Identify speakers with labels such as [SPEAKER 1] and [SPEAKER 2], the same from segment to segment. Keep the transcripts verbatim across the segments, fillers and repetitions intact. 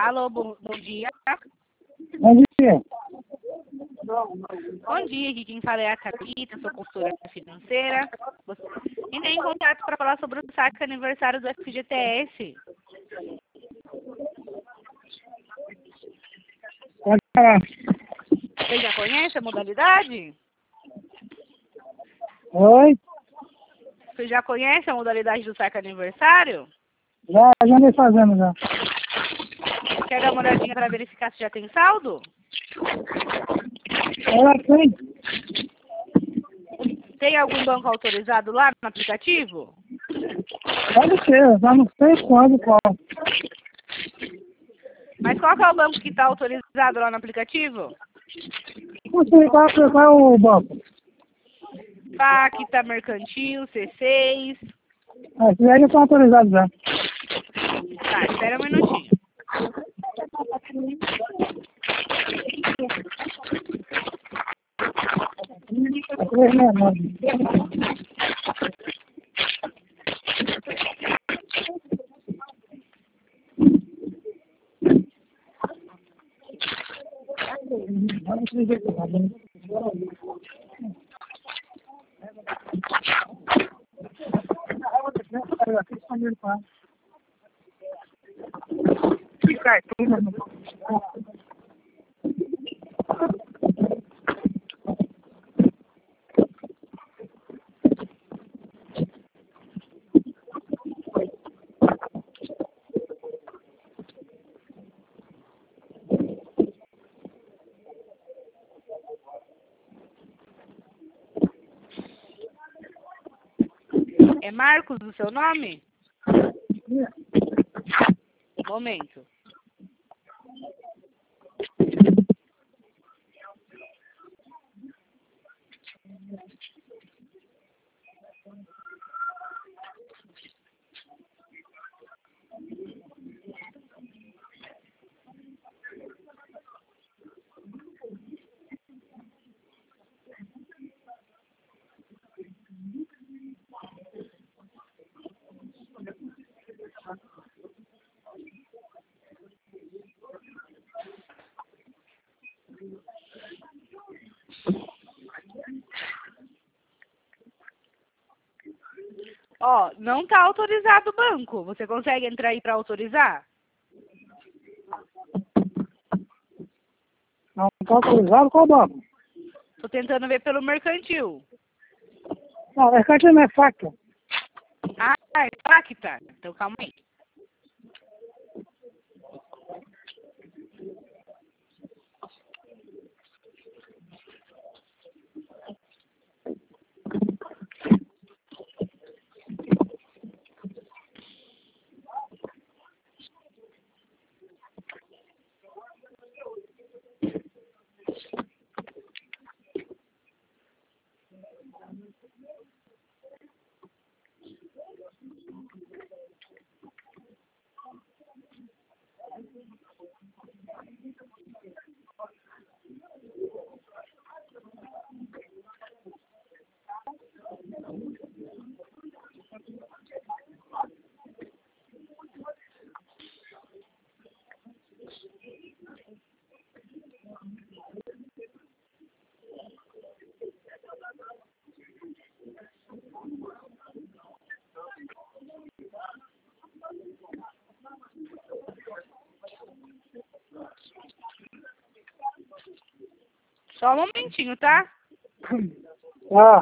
[SPEAKER 1] Alô, bom, bom dia.
[SPEAKER 2] Bom dia.
[SPEAKER 1] Bom dia, aqui quem fala é a Capita, sou consultora financeira. Entrei em contato para falar sobre o saque aniversário do F G T S.
[SPEAKER 2] Pode falar.
[SPEAKER 1] Você já conhece a modalidade?
[SPEAKER 2] Oi?
[SPEAKER 1] Você já conhece a modalidade do saque aniversário?
[SPEAKER 2] Já, já andei fazendo já.
[SPEAKER 1] Quer dar uma olhadinha para verificar se já tem saldo?
[SPEAKER 2] Ela tem.
[SPEAKER 1] Tem algum banco autorizado lá no aplicativo?
[SPEAKER 2] Pode ser, já não sei quando, qual.
[SPEAKER 1] Mas qual que é o banco que está autorizado lá no aplicativo?
[SPEAKER 2] Não sei qual, qual é o banco.
[SPEAKER 1] Pacta, Mercantil, C seis.
[SPEAKER 2] Ah, esses aí já estão autorizados já.
[SPEAKER 1] Tá, espera um minutinho. É Marcos o seu nome? Momento. Ó, não está autorizado o banco. Você consegue entrar aí para autorizar?
[SPEAKER 2] Não está autorizado, qual banco?
[SPEAKER 1] Tô tentando ver pelo Mercantil.
[SPEAKER 2] Não, é que não é facto.
[SPEAKER 1] Ah, é Pacta. Então calma aí. Só um momentinho, tá?
[SPEAKER 2] Ah,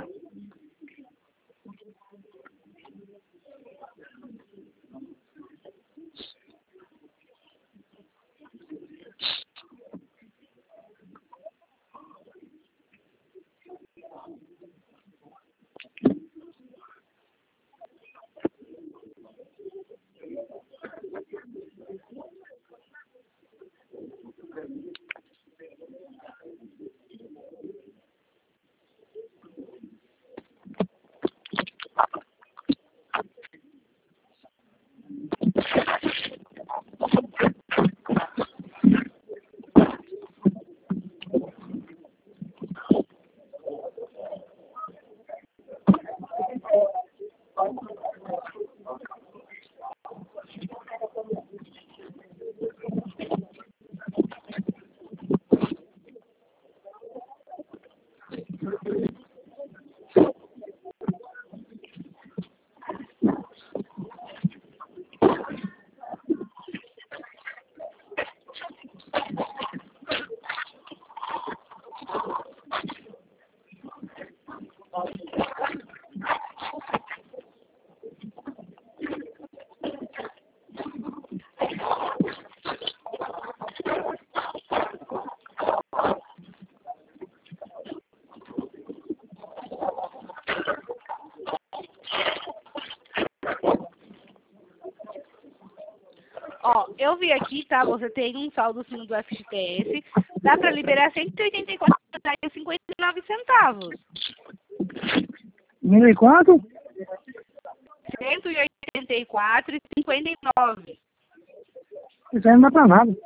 [SPEAKER 1] Ó, eu vi aqui, tá? Você tem um saldo sim do F G T S. Dá para liberar cento e oitenta e quatro reais e cinquenta e nove centavos.
[SPEAKER 2] Mil e quanto?
[SPEAKER 1] cento e oitenta e quatro reais e cinquenta e nove.
[SPEAKER 2] Isso aí não dá pra nada.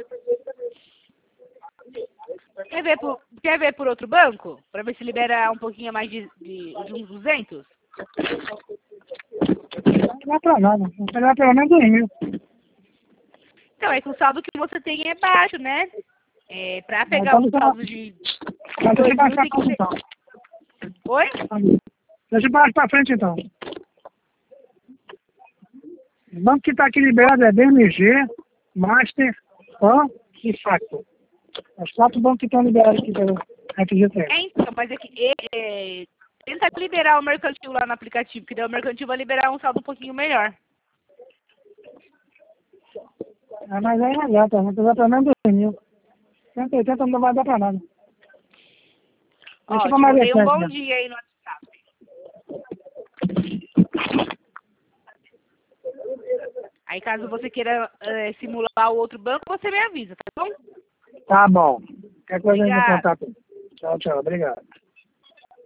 [SPEAKER 1] Quer ver por, quer ver por outro banco? Para ver se libera um pouquinho mais de, de, de uns duzentos?
[SPEAKER 2] Não dá pra nada. Não dá pelo menos dois mil.
[SPEAKER 1] Então, é que o saldo que você tem é baixo, né? É, para pegar
[SPEAKER 2] Então,
[SPEAKER 1] o
[SPEAKER 2] deixa eu-
[SPEAKER 1] saldo de
[SPEAKER 2] Mas deixa eu
[SPEAKER 1] dois mil,
[SPEAKER 2] baixar
[SPEAKER 1] tem
[SPEAKER 2] pra
[SPEAKER 1] que ser...
[SPEAKER 2] então.
[SPEAKER 1] Oi?
[SPEAKER 2] Deixa eu baixar pra frente então. O banco que tá aqui liberado é B M G, Master, Pan e Factor. Os quatro bancos que estão liberados aqui pelo F G T S.
[SPEAKER 1] É, então, mas é que é, é, tenta liberar o mercantil lá no aplicativo, que daí o mercantil vai liberar um saldo um pouquinho melhor.
[SPEAKER 2] Ah, mas aí não adianta, não precisa pelo menos dois mil. cento e oitenta não vai dar pra nada.
[SPEAKER 1] Ó,
[SPEAKER 2] Deixa
[SPEAKER 1] te
[SPEAKER 2] pra Maria
[SPEAKER 1] mandei um bom
[SPEAKER 2] Clécia.
[SPEAKER 1] dia aí no WhatsApp. Aí caso você queira é, simular o outro banco, você me avisa, tá bom?
[SPEAKER 2] Tá bom. Qualquer coisa aí no
[SPEAKER 1] Obrigada.
[SPEAKER 2] contato. Tchau, tchau. Obrigado.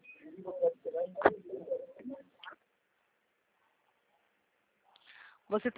[SPEAKER 1] Você tá